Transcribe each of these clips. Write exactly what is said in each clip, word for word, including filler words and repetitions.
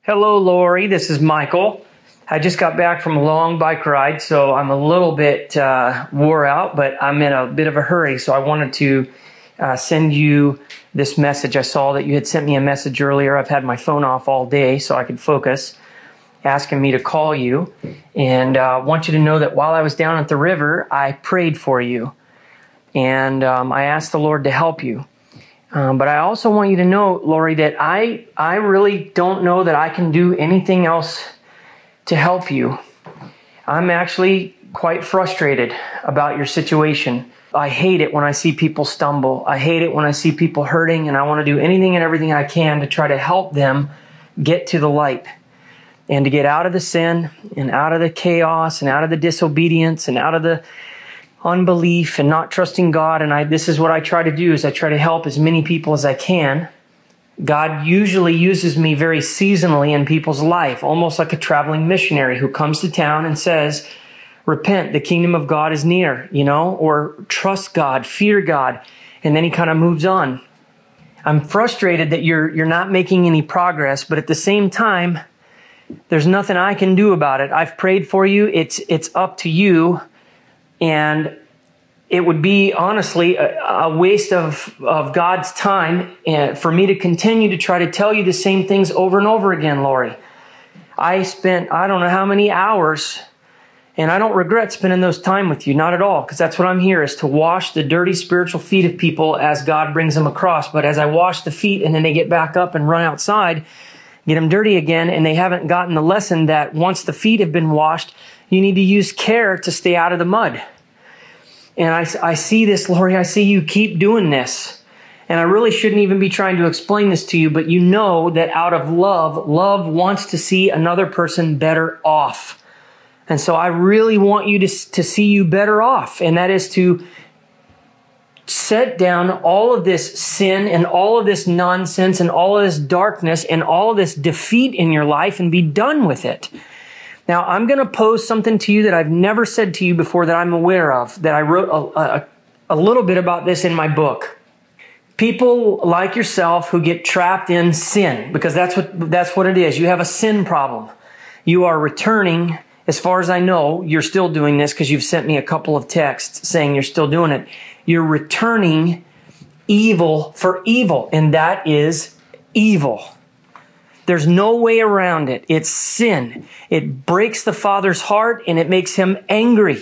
Hello, Lori. This is Michael. I just got back from a long bike ride, so I'm a little bit uh, wore out, but I'm in a bit of a hurry, so I wanted to uh, send you this message. I saw that you had sent me a message earlier. I've had my phone off all day so I could focus, asking me to call you. And I uh, want you to know that while I was down at the river, I prayed for you. And um, I asked the Lord to help you. Um, but I also want you to know, Lori, that I I really don't know that I can do anything else to help you. I'm actually quite frustrated about your situation. I hate it when I see people stumble. I hate it when I see people hurting, and I want to do anything and everything I can to try to help them get to the light and to get out of the sin and out of the chaos and out of the disobedience and out of the unbelief and not trusting God. And I, this is what I try to do, is I try to help as many people as I can. God usually uses me very seasonally in people's life, almost like a traveling missionary who comes to town and says, repent, the kingdom of God is near, you know, or trust God, fear God. And then he kind of moves on. I'm frustrated that you're, you're not making any progress, but at the same time, there's nothing I can do about it. I've prayed for you. It's, it's up to you. And it would be, honestly, a, a waste of, of God's time uh, for me to continue to try to tell you the same things over and over again, Lori. I spent, I don't know how many hours, and I don't regret spending those time with you, not at all, because that's what I'm here, is to wash the dirty spiritual feet of people as God brings them across. But as I wash the feet and then they get back up and run outside, get them dirty again, and they haven't gotten the lesson that once the feet have been washed, you need to use care to stay out of the mud. And I, I see this, Lori, I see you keep doing this. And I really shouldn't even be trying to explain this to you, but you know that out of love, love wants to see another person better off. And so I really want you to, to see you better off. And that is to set down all of this sin and all of this nonsense and all of this darkness and all of this defeat in your life and be done with it. Now, I'm going to pose something to you that I've never said to you before that I'm aware of, that I wrote a, a, a little bit about this in my book. People like yourself who get trapped in sin, because that's what, that's what it is. You have a sin problem. You are returning, as far as I know, you're still doing this because you've sent me a couple of texts saying you're still doing it. You're returning evil for evil, and that is evil. There's no way around it. It's sin. It breaks the Father's heart and it makes him angry.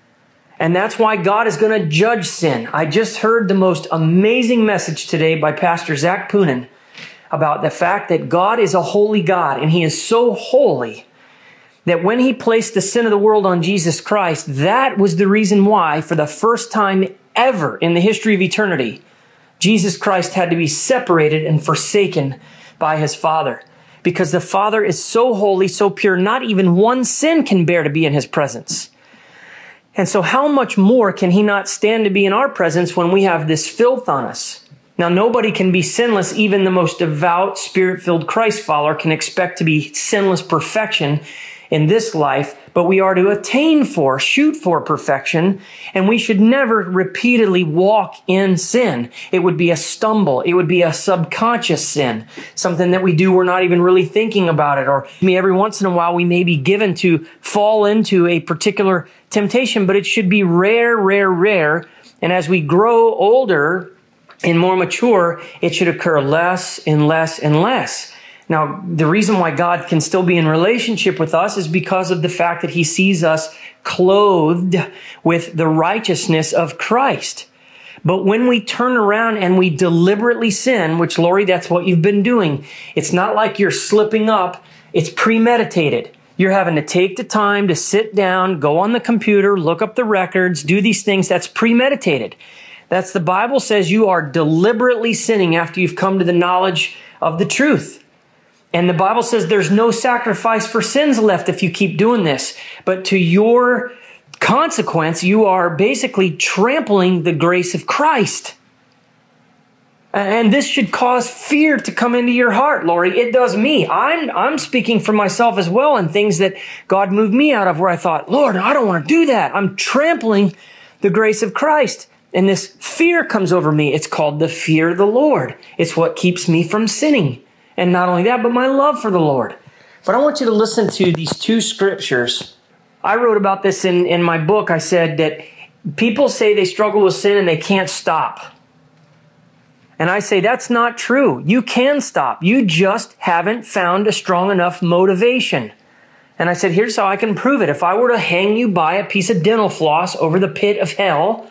And that's why God is going to judge sin. I just heard the most amazing message today by Pastor Zach Poonen about the fact that God is a holy God, and he is so holy that when he placed the sin of the world on Jesus Christ, that was the reason why, for the first time ever in the history of eternity, Jesus Christ had to be separated and forsaken by his Father. Because the Father is so holy, so pure, not even one sin can bear to be in his presence. And so how much more can he not stand to be in our presence when we have this filth on us? Now, nobody can be sinless. Even the most devout, spirit-filled Christ follower can expect to be sinless perfection in this life, but we are to attain for, shoot for perfection, and we should never repeatedly walk in sin. It would be a stumble. It would be a subconscious sin, something that we do, we're not even really thinking about it, or every once in a while we may be given to fall into a particular temptation, but it should be rare, rare, rare, and as we grow older and more mature, it should occur less and less and less. Now, the reason why God can still be in relationship with us is because of the fact that he sees us clothed with the righteousness of Christ. But when we turn around and we deliberately sin, which, Lori, that's what you've been doing. It's not like you're slipping up. It's premeditated. You're having to take the time to sit down, go on the computer, look up the records, do these things. That's premeditated. That's the Bible says you are deliberately sinning after you've come to the knowledge of the truth. And the Bible says there's no sacrifice for sins left if you keep doing this. But to your consequence, you are basically trampling the grace of Christ. And this should cause fear to come into your heart, Lori. It does me. I'm, I'm speaking for myself as well, and things that God moved me out of where I thought, Lord, I don't want to do that. I'm trampling the grace of Christ. And this fear comes over me. It's called the fear of the Lord. It's what keeps me from sinning. And not only that, but my love for the Lord. But I want you to listen to these two scriptures. I wrote about this in, in my book. I said that people say they struggle with sin and they can't stop. And I say that's not true. You can stop. You just haven't found a strong enough motivation. And I said, here's how I can prove it. If I were to hang you by a piece of dental floss over the pit of hell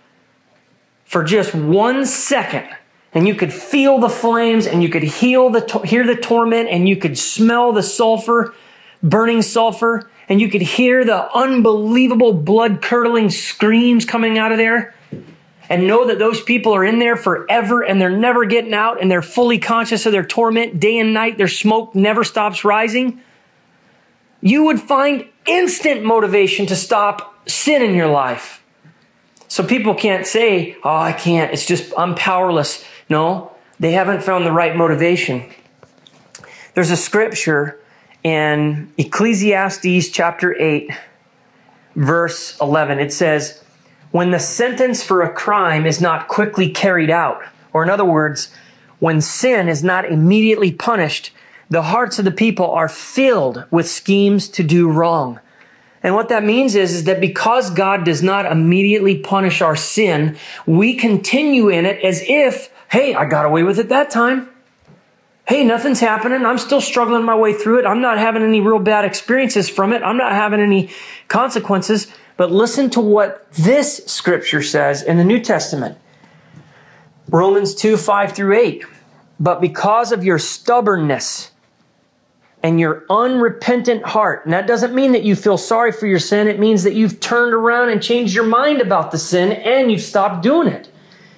for just one second, and you could feel the flames, and you could heal the, hear the torment, and you could smell the sulfur, burning sulfur, and you could hear the unbelievable blood-curdling screams coming out of there, and know that those people are in there forever, and they're never getting out, and they're fully conscious of their torment day and night. Their smoke never stops rising. You would find instant motivation to stop sin in your life. So people can't say, oh, I can't. It's just, I'm powerless. No, they haven't found the right motivation. There's a scripture in Ecclesiastes chapter eight, verse eleven. It says, when the sentence for a crime is not quickly carried out, or in other words, when sin is not immediately punished, the hearts of the people are filled with schemes to do wrong. And what that means is, is that because God does not immediately punish our sin, we continue in it as if, hey, I got away with it that time. Hey, nothing's happening. I'm still struggling my way through it. I'm not having any real bad experiences from it. I'm not having any consequences. But listen to what this scripture says in the New Testament. Romans two, five through eight. But because of your stubbornness and your unrepentant heart, and that doesn't mean that you feel sorry for your sin. It means that you've turned around and changed your mind about the sin and you've stopped doing it.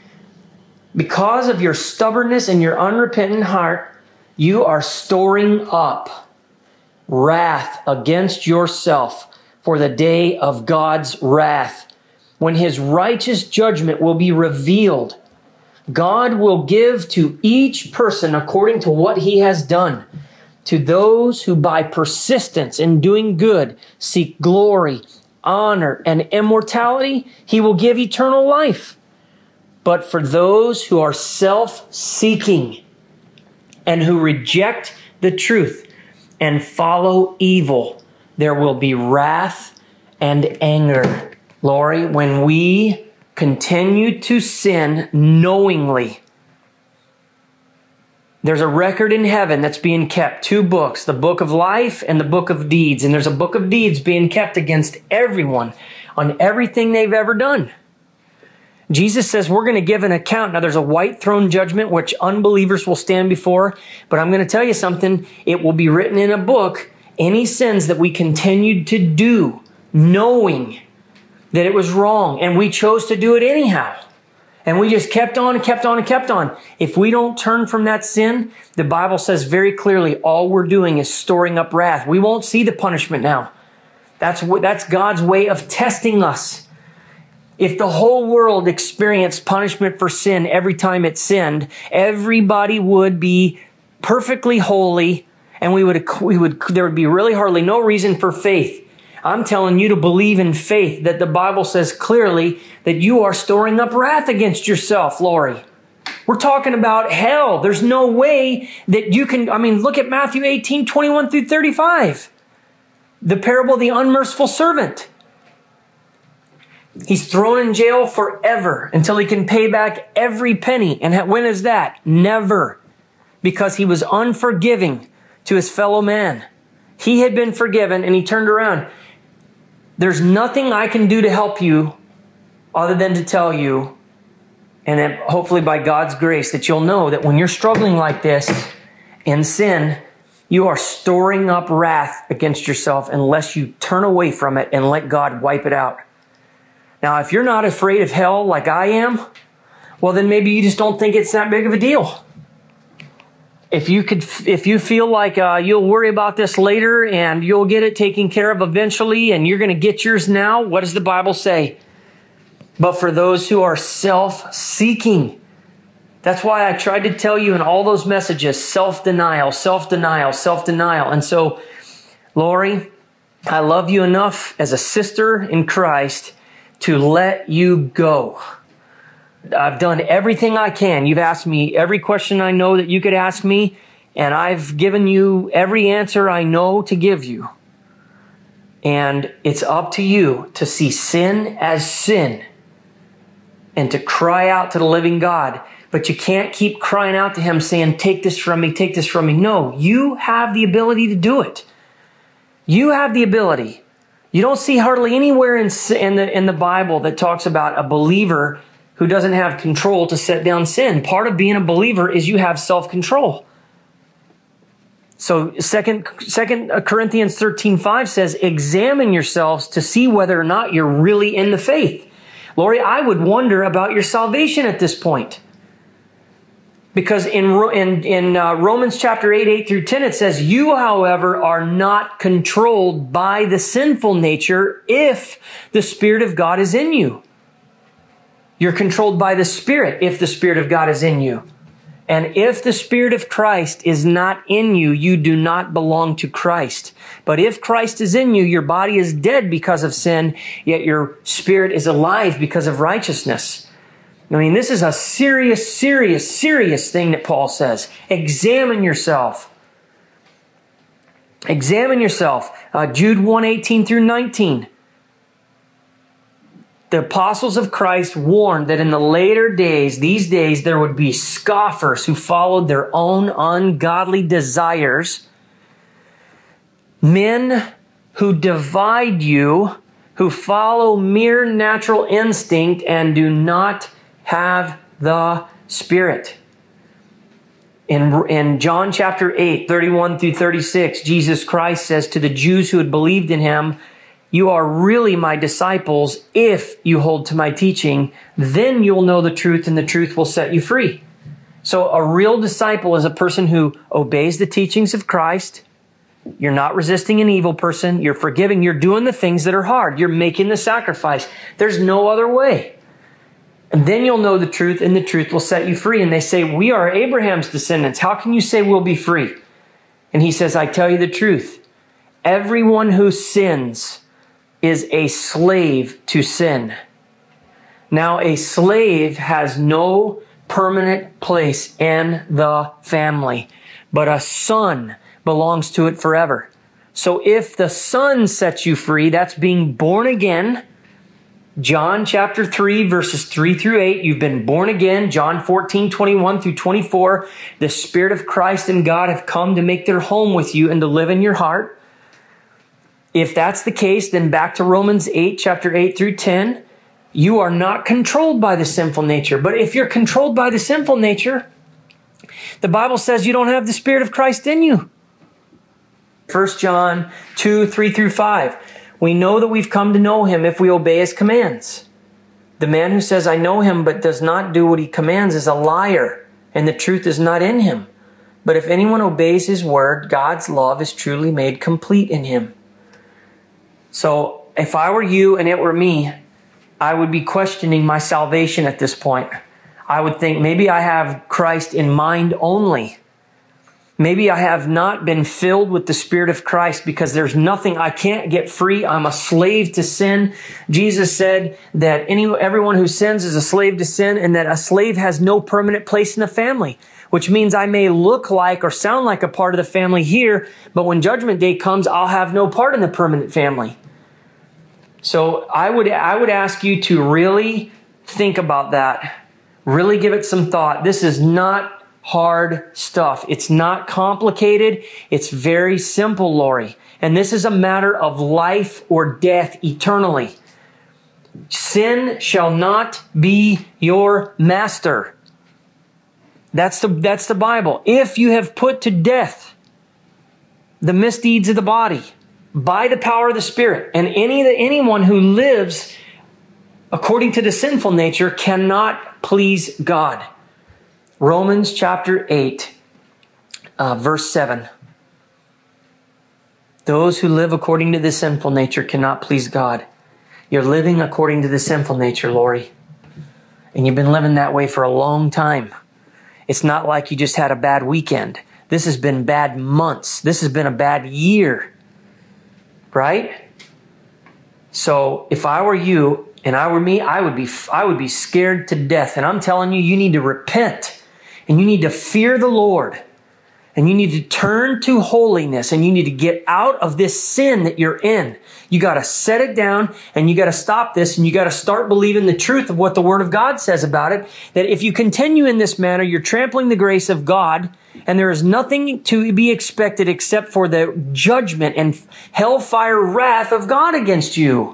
Because of your stubbornness and your unrepentant heart, you are storing up wrath against yourself for the day of God's wrath, when his righteous judgment will be revealed. God will give to each person according to what he has done. To those who by persistence in doing good seek glory, honor, and immortality, he will give eternal life. But for those who are self-seeking and who reject the truth and follow evil, there will be wrath and anger. Lori, when we continue to sin knowingly, there's a record in heaven that's being kept. Two books, the book of life and the book of deeds. And there's a book of deeds being kept against everyone on everything they've ever done. Jesus says we're going to give an account. Now, there's a white throne judgment which unbelievers will stand before. But I'm going to tell you something. It will be written in a book. Any sins that we continued to do, knowing that it was wrong, and we chose to do it anyhow. And we just kept on and kept on and kept on. If we don't turn from that sin, the Bible says very clearly, all we're doing is storing up wrath. We won't see the punishment now. That's what, that's God's way of testing us. If the whole world experienced punishment for sin every time it sinned, everybody would be perfectly holy, and we would, we would, there would be really hardly no reason for faith. I'm telling you to believe in faith, that the Bible says clearly that you are storing up wrath against yourself, Lori. We're talking about hell. There's no way that you can, I mean, look at Matthew eighteen, twenty-one through thirty-five. The parable of the unmerciful servant. He's thrown in jail forever until he can pay back every penny. And when is that? Never. Because he was unforgiving to his fellow man. He had been forgiven and he turned around. There's nothing I can do to help you other than to tell you, and that hopefully by God's grace, that you'll know that when you're struggling like this in sin, you are storing up wrath against yourself unless you turn away from it and let God wipe it out. Now, if you're not afraid of hell like I am, well, then maybe you just don't think it's that big of a deal. If you could, if you feel like uh, you'll worry about this later and you'll get it taken care of eventually and you're going to get yours now, what does the Bible say? But for those who are self-seeking, that's why I tried to tell you in all those messages, self-denial, self-denial, self-denial. And so, Lori, I love you enough as a sister in Christ to let you go. I've done everything I can. You've asked me every question I know that you could ask me, And I've given you every answer I know to give you. And it's up to you to see sin as sin and to cry out to the living God. But you can't keep crying out to him saying, take this from me, take this from me. No, you have the ability to do it. You have the ability. You don't see hardly anywhere in, in, the, in the Bible that talks about a believer who doesn't have control to set down sin. Part of being a believer is you have self-control. So Second Corinthians thirteen five says, examine yourselves to see whether or not you're really in the faith. Lori, I would wonder about your salvation at this point. Because in, in, in uh, Romans chapter eight, eight through ten, it says, you, however, are not controlled by the sinful nature if the Spirit of God is in you. You're controlled by the Spirit if the Spirit of God is in you. And if the Spirit of Christ is not in you, you do not belong to Christ. But if Christ is in you, your body is dead because of sin, yet your spirit is alive because of righteousness. I mean, this is a serious, serious, serious thing that Paul says. Examine yourself. Examine yourself. Uh, Jude one, eighteen through nineteen. The apostles of Christ warned that in the later days, these days, there would be scoffers who followed their own ungodly desires. Men who divide you, who follow mere natural instinct and do not have the Spirit. In, in John chapter eight, thirty-one through thirty-six, Jesus Christ says to the Jews who had believed in him, you are really my disciples if you hold to my teaching. Then you'll know the truth and the truth will set you free. So a real disciple is a person who obeys the teachings of Christ. You're not resisting an evil person. You're forgiving. You're doing the things that are hard. You're making the sacrifice. There's no other way. And then you'll know the truth and the truth will set you free. And they say, we are Abraham's descendants. How can you say we'll be free? And he says, I tell you the truth. Everyone who sins is a slave to sin. Now, a slave has no permanent place in the family, but a son belongs to it forever. So if the Son sets you free, that's being born again. John chapter three, verses three through eight, you've been born again. John fourteen, twenty-one through twenty-four, the Spirit of Christ and God have come to make their home with you and to live in your heart. If that's the case, then back to Romans eight, chapter eight through ten, you are not controlled by the sinful nature. But if you're controlled by the sinful nature, the Bible says you don't have the Spirit of Christ in you. First John two, three through five. We know that we've come to know him if we obey his commands. The man who says, I know him, but does not do what he commands is a liar, and the truth is not in him. But if anyone obeys his word, God's love is truly made complete in him. So if I were you and it were me, I would be questioning my salvation at this point. I would think maybe I have Christ in mind only. Maybe I have not been filled with the Spirit of Christ because there's nothing, I can't get free. I'm a slave to sin. Jesus said that any, everyone who sins is a slave to sin and that a slave has no permanent place in the family, which means I may look like or sound like a part of the family here, but when judgment day comes, I'll have no part in the permanent family. So I would, I would ask you to really think about that. Really give it some thought. This is not hard stuff. It's not complicated. It's very simple, Lori. And this is a matter of life or death eternally. Sin shall not be your master. That's the, that's the Bible. If you have put to death the misdeeds of the body by the power of the Spirit, and any anyone who lives according to the sinful nature cannot please God. Romans chapter eight, uh, verse seven. Those who live according to the sinful nature cannot please God. You're living according to the sinful nature, Lori. And you've been living that way for a long time. It's not like you just had a bad weekend. This has been bad months. This has been a bad year. Right? So if I were you and I were me, I would be, I would be scared to death. And I'm telling you, you need to repent. And you need to fear the Lord. And you need to turn to holiness, and you need to get out of this sin that you're in. You got to set it down, and you got to stop this, and you got to start believing the truth of what the Word of God says about it, that if you continue in this manner, you're trampling the grace of God, and there is nothing to be expected except for the judgment and hellfire wrath of God against you.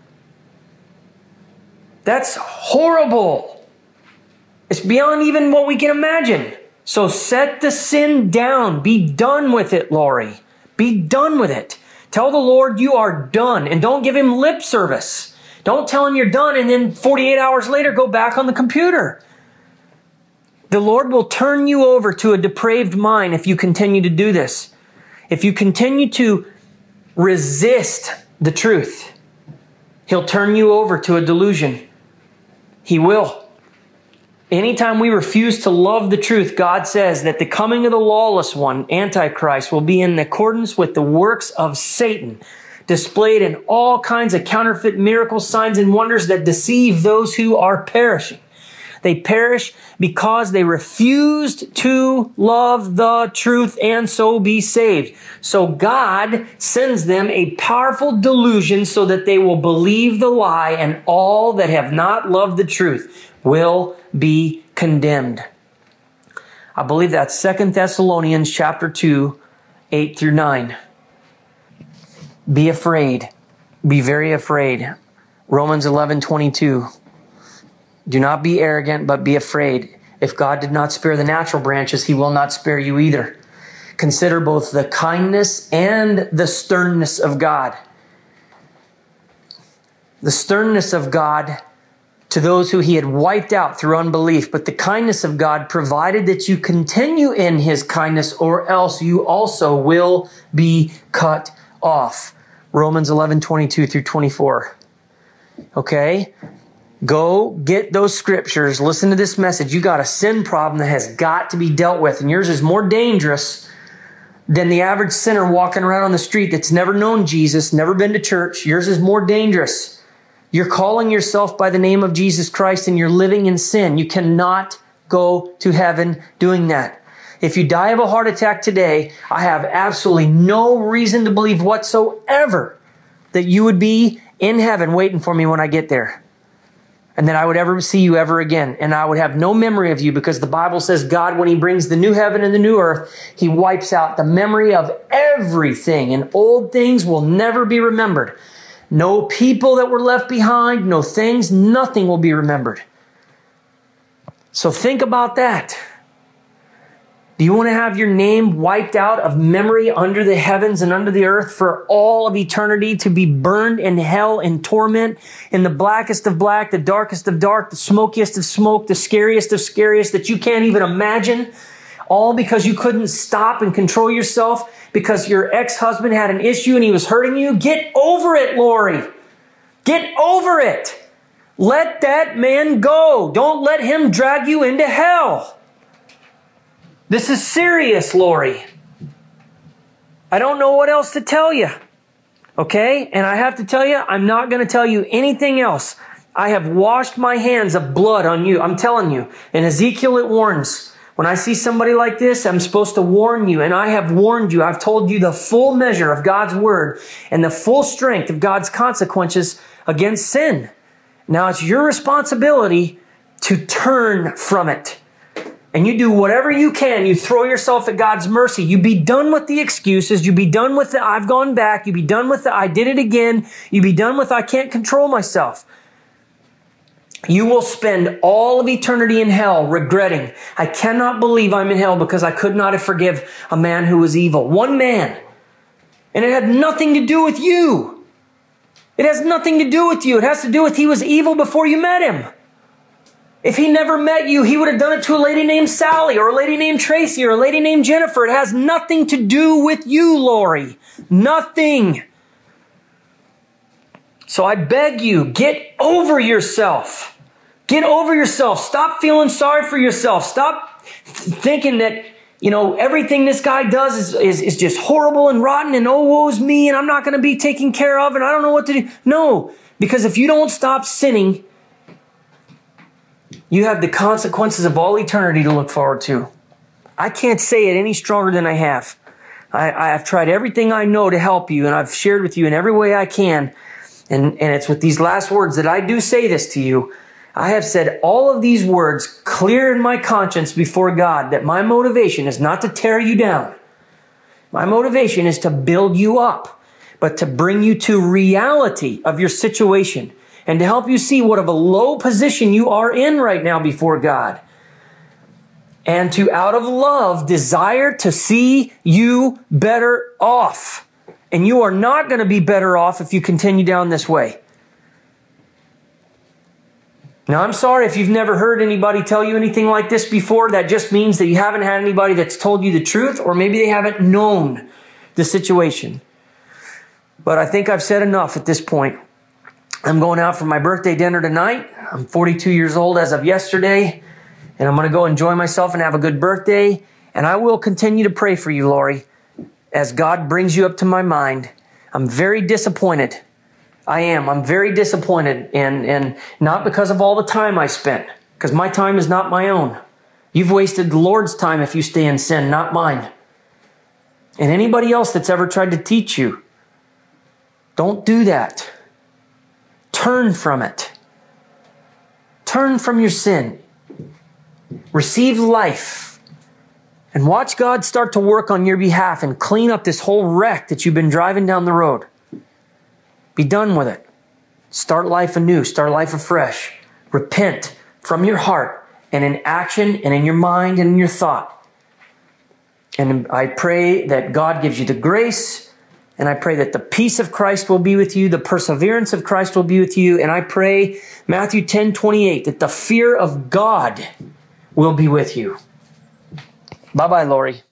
That's horrible. It's beyond even what we can imagine. So set the sin down. Be done with it, Lori. Be done with it. Tell the Lord you are done, and don't give him lip service. Don't tell him you're done and then forty-eight hours later go back on the computer. The Lord will turn you over to a depraved mind if you continue to do this. If you continue to resist the truth, he'll turn you over to a delusion. He will. Anytime we refuse to love the truth, God says that the coming of the lawless one, Antichrist, will be in accordance with the works of Satan, displayed in all kinds of counterfeit miracles, signs, and wonders that deceive those who are perishing. They perish because they refused to love the truth and so be saved. So God sends them a powerful delusion so that they will believe the lie, and all that have not loved the truth will be condemned. I believe that's Second Thessalonians chapter two, eight through nine. Be afraid. Be very afraid. Romans eleven twenty-two. Do not be arrogant, but be afraid. If God did not spare the natural branches, he will not spare you either. Consider both the kindness and the sternness of God. The sternness of God to those who he had wiped out through unbelief, but the kindness of God provided that you continue in his kindness, or else you also will be cut off. Romans eleven twenty-two through twenty-four. Okay? Go get those scriptures. Listen to this message. You got a sin problem that has got to be dealt with, and yours is more dangerous than the average sinner walking around on the street that's never known Jesus, never been to church. Yours is more dangerous. You're calling yourself by the name of Jesus Christ and you're living in sin. You cannot go to heaven doing that. If you die of a heart attack today, I have absolutely no reason to believe whatsoever that you would be in heaven waiting for me when I get there. And that I would ever see you ever again. And I would have no memory of you, because the Bible says God, when he brings the new heaven and the new earth, he wipes out the memory of everything, and old things will never be remembered. No people that were left behind, no things, nothing will be remembered. So think about that. Do you want to have your name wiped out of memory under the heavens and under the earth for all of eternity, to be burned in hell in torment, in the blackest of black, the darkest of dark, the smokiest of smoke, the scariest of scariest that you can't even imagine? All because you couldn't stop and control yourself because your ex-husband had an issue and he was hurting you? Get over it, Lori. Get over it. Let that man go. Don't let him drag you into hell. This is serious, Lori. I don't know what else to tell you. Okay? And I have to tell you, I'm not going to tell you anything else. I have washed my hands of blood on you. I'm telling you. In Ezekiel, it warns. When I see somebody like this, I'm supposed to warn you, and I have warned you. I've told you the full measure of God's word and the full strength of God's consequences against sin. Now it's your responsibility to turn from it. And you do whatever you can. You throw yourself at God's mercy. You be done with the excuses. You be done with the I've gone back. You be done with the I did it again. You be done with I can't control myself. You will spend all of eternity in hell regretting, I cannot believe I'm in hell because I could not have forgiven a man who was evil. One man. And it had nothing to do with you. It has nothing to do with you. It has to do with he was evil before you met him. If he never met you, he would have done it to a lady named Sally or a lady named Tracy or a lady named Jennifer. It has nothing to do with you, Lori. Nothing. So I beg you, get over yourself. Get over yourself. Stop feeling sorry for yourself. Stop thinking that, you know, everything this guy does is, is, is just horrible and rotten and oh, woe's me and I'm not going to be taken care of and I don't know what to do. No, because if you don't stop sinning, you have the consequences of all eternity to look forward to. I can't say it any stronger than I have. I, I've tried everything I know to help you, and I've shared with you in every way I can. And, and it's with these last words that I do say this to you. I have said all of these words clear in my conscience before God, that my motivation is not to tear you down. My motivation is to build you up, but to bring you to reality of your situation and to help you see what of a low position you are in right now before God. And to, out of love, desire to see you better off. And you are not going to be better off if you continue down this way. Now, I'm sorry if you've never heard anybody tell you anything like this before. That just means that you haven't had anybody that's told you the truth, or maybe they haven't known the situation. But I think I've said enough at this point. I'm going out for my birthday dinner tonight. I'm forty-two years old as of yesterday, and I'm going to go enjoy myself and have a good birthday. And I will continue to pray for you, Lori, as God brings you up to my mind. I'm very disappointed. I am. I'm very disappointed, and, and not because of all the time I spent, because my time is not my own. You've wasted the Lord's time if you stay in sin, not mine. And anybody else that's ever tried to teach you, don't do that. Turn from it. Turn from your sin. Receive life. And watch God start to work on your behalf and clean up this whole wreck that you've been driving down the road. Be done with it. Start life anew. Start life afresh. Repent from your heart and in action and in your mind and in your thought. And I pray that God gives you the grace, and I pray that the peace of Christ will be with you, the perseverance of Christ will be with you, and I pray, Matthew ten twenty-eight, that the fear of God will be with you. Bye-bye, Lori.